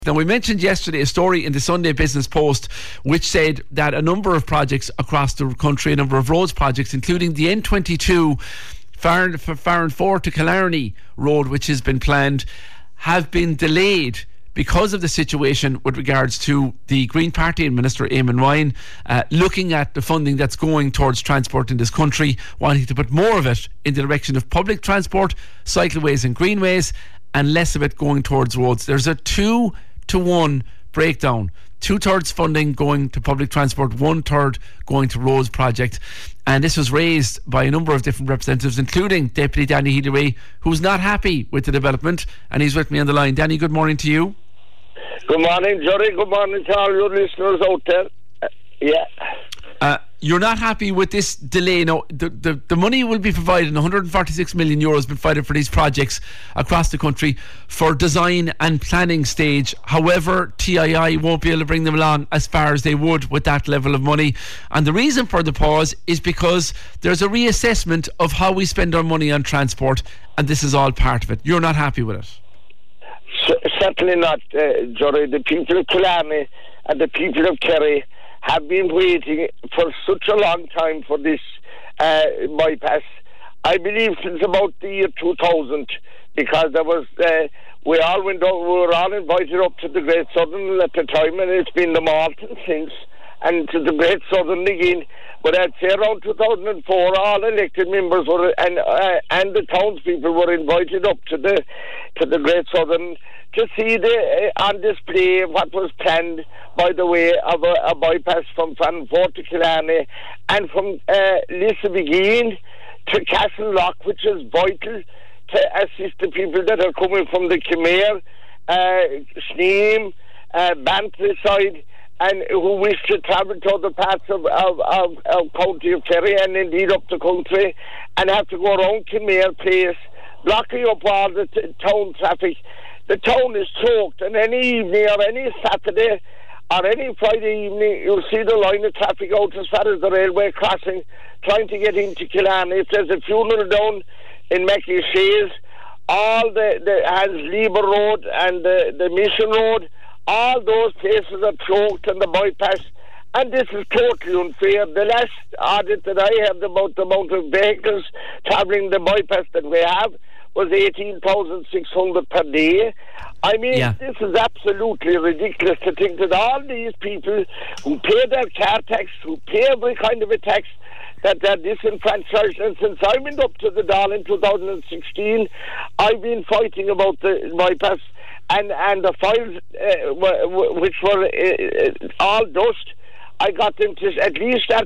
Now, we mentioned yesterday a story in the Sunday Business Post which said that a number of projects across the country, a number of roads projects, including the N22 Farranfore to Killarney road, which has been planned, have been delayed because of the situation with regards to the Green Party and Minister Eamon Ryan looking at the funding that's going towards transport in this country, wanting to put more of it in the direction of public transport, cycleways and greenways, and less of it going towards roads. There's a 2-to-1 breakdown. 2/3 funding going to public transport, 1/3 going to roads project. And this was raised by a number of different representatives, including Deputy Danny Healy-Rae, who's not happy with the development, and he's with me on the line. Danny, good morning to you. Good morning, Jerry. Good morning to all your listeners out there. You're not happy with this delay. Now, the money will be provided, 146 million euros been provided for these projects across the country for design and planning stage. However, TII won't be able to bring them along as far as they would with that level of money. And the reason for the pause is because there's a reassessment of how we spend our money on transport, and this is all part of it. You're not happy with it? Certainly not, Jerry. The people of Killarney and the people of Kerry have been waiting for such a long time for this bypass. I believe since about the year 2000, because there was we were all invited up to the Great Southern at the time, and it's been the Malton since, and to the Great Southern again. But I'd say around 2004, all elected members were and the townspeople were invited up to the Great Southern to see on display what was planned by the way of a bypass from Farranfore to Killarney and from Lissabegeen to Castlelock, which is vital to assist the people that are coming from the Khmer, Sneem, Bantry side, and who wish to travel to other parts of County of Kerry and indeed up the country, and have to go around Khmer Place, blocking up all the town traffic. The town is choked, and any evening or any Saturday or any Friday evening, you'll see the line of traffic out as far as the railway crossing, trying to get into Killarney. If there's a funeral down in Mackyshays, all the Hans Lieber Road and the Mission Road, all those places are choked, and the bypass. And this is totally unfair. The last audit that I had about the amount of vehicles travelling the bypass that we have was 18,600 per day. I mean, This is absolutely ridiculous to think that all these people who pay their car tax, who pay every kind of a tax, that they're disenfranchised. And since I went up to the Dáil in 2016, I've been fighting about the bypass and the files which were all dust. I got them to at least start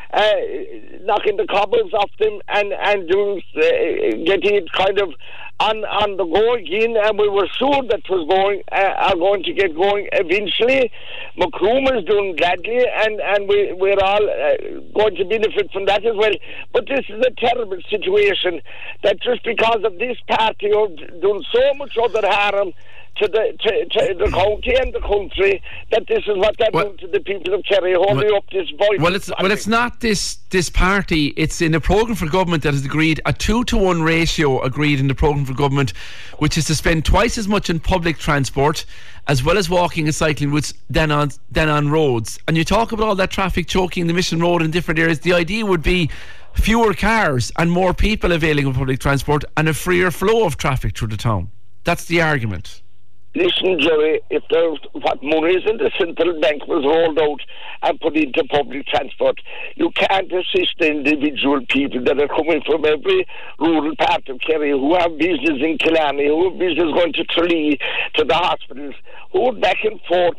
knocking the cobbles off them and doing getting it kind of on the go again, and we were sure that was going to get going eventually. Macroom is doing gladly, and we're all going to benefit from that as well. But this is a terrible situation, that just because of this party who have done so much other harm to the county and the country, that this is what they're doing to the people of Kerry, holding up this voice. Well, it's not this party. It's in the programme for government that has agreed a 2-to-1 ratio agreed in the programme for government, which is to spend twice as much on public transport as well as walking and cycling routes than on roads. And you talk about all that traffic choking the Mission Road in different areas. The idea would be fewer cars and more people availing of public transport and a freer flow of traffic through the town. That's the argument. Listen, Jerry, if there's what monies in the central bank was rolled out and put into public transport, you can't assist the individual people that are coming from every rural part of Kerry, who have business in Killarney, who have business going to Tralee, to the hospitals, who are back and forth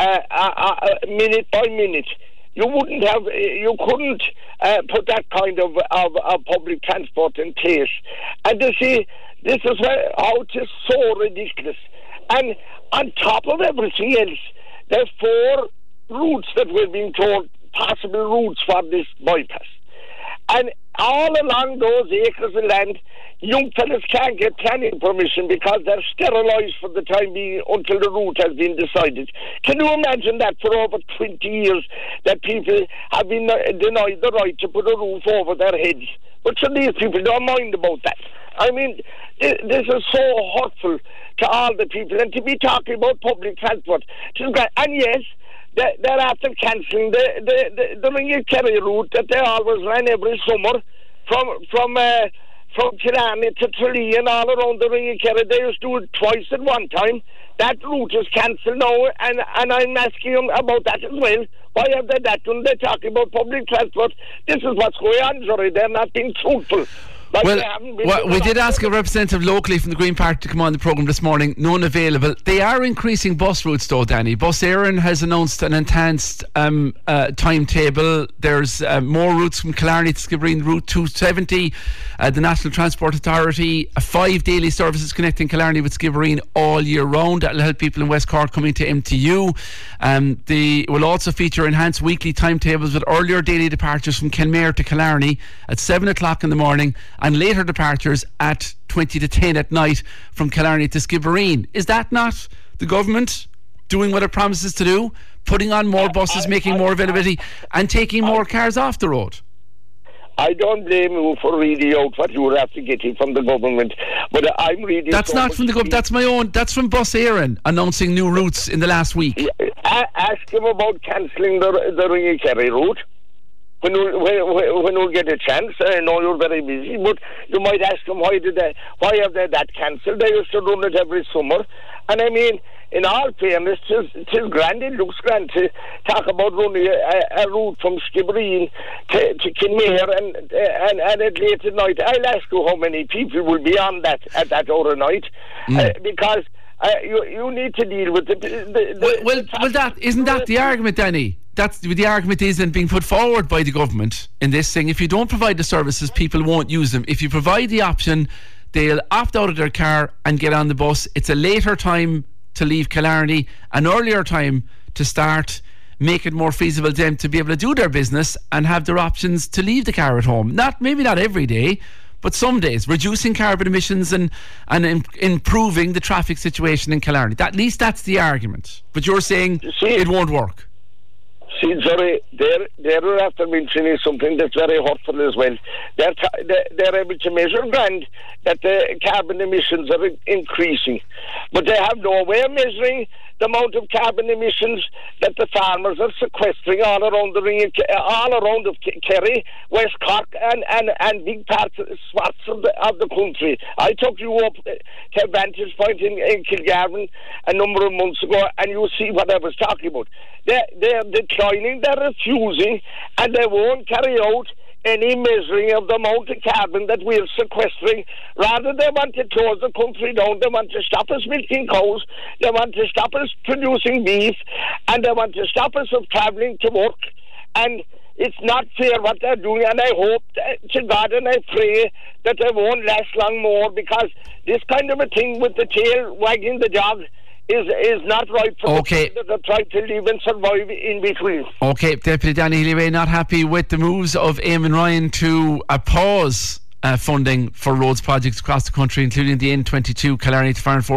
minute by minute. You couldn't put that kind of public transport in place. And you see, this is how it is so ridiculous. And on top of everything else, there's 4 routes that we're being told, possible routes for this bypass. And all along those acres of land, young fellas can't get planning permission because they're sterilised for the time being until the route has been decided. Can you imagine that for over 20 years that people have been denied the right to put a roof over their heads? But so these people don't mind about that. I mean, this is so hurtful to all the people. And to be talking about public transport. And yes, they're after cancelling the Ringakerry route that they always ran every summer from Killarney to Tralee and all around the Ringakerry. They used to do it twice at one time. That route is cancelled now, and I'm asking them about that as well. Why have they that when they're talking about public transport? This is what's going on, Jory. They're not being truthful. Like we did ask a representative locally from the Green Party to come on the programme this morning. None available. They are increasing bus routes though, Danny. Bus Éireann has announced an enhanced timetable. There's more routes from Killarney to Skibbereen, Route 270. The National Transport Authority, 5 daily services connecting Killarney with Skibbereen all year round. That will help people in West Cork coming to MTU. They will also feature enhanced weekly timetables with earlier daily departures from Kenmare to Killarney at 7 o'clock in the morning, and later departures at 20 to 10 at night from Killarney to Skibbereen. Is that not the government doing what it promises to do? Putting on more buses, making more availability, and taking more cars off the road? I don't blame you for reading out what you were after getting from the government, but I'm reading... That's not from the government, that's my own. That's from Bus Éireann announcing new routes in the last week. Ask him about cancelling the Ringakerry route. When you get a chance. I know you're very busy, but you might ask them why have they that cancelled? They used to run it every summer. And I mean, in all fairness, it's grand. It looks grand to talk about running a route from Skibbereen to Kenmare and at late at night. I'll ask you how many people will be on that at that hour of night, because you need to deal with isn't that the argument, Danny? That's the argument isn't being put forward by the government in this thing. If you don't provide the services, people won't use them. If you provide the option, they'll opt out of their car and get on the bus. It's a later time to leave Killarney, an earlier time to start. Make it more feasible for them to be able to do their business and have their options to leave the car at home. Maybe not every day, but some days. Reducing carbon emissions and improving the traffic situation in Killarney. At least that's the argument. But you're saying it won't work. See, sorry, they're after mentioning something that's very hurtful as well. They're able to measure grand that the carbon emissions are increasing, but they have no way of measuring the amount of carbon emissions that the farmers are sequestering all around Kerry, West Cork, and big swaths of the country. I took you up to Vantage Point in Kilgarvan a number of months ago, and you see what I was talking about. They're declining, they're refusing, and they won't carry out any measuring of the amount of carbon that we're sequestering. Rather, they want to close the country down. They want to stop us milking cows. They want to stop us producing beef. And they want to stop us from travelling to work. And it's not fair what they're doing. And I hope to God and I pray that they won't last long more, because this kind of a thing with the tail wagging the dog is not right for people that are trying to live and survive in between. Okay, Deputy Danny Healy-Rae not happy with the moves of Eamon Ryan to pause funding for roads projects across the country, including the N22 Killarney to Farranford.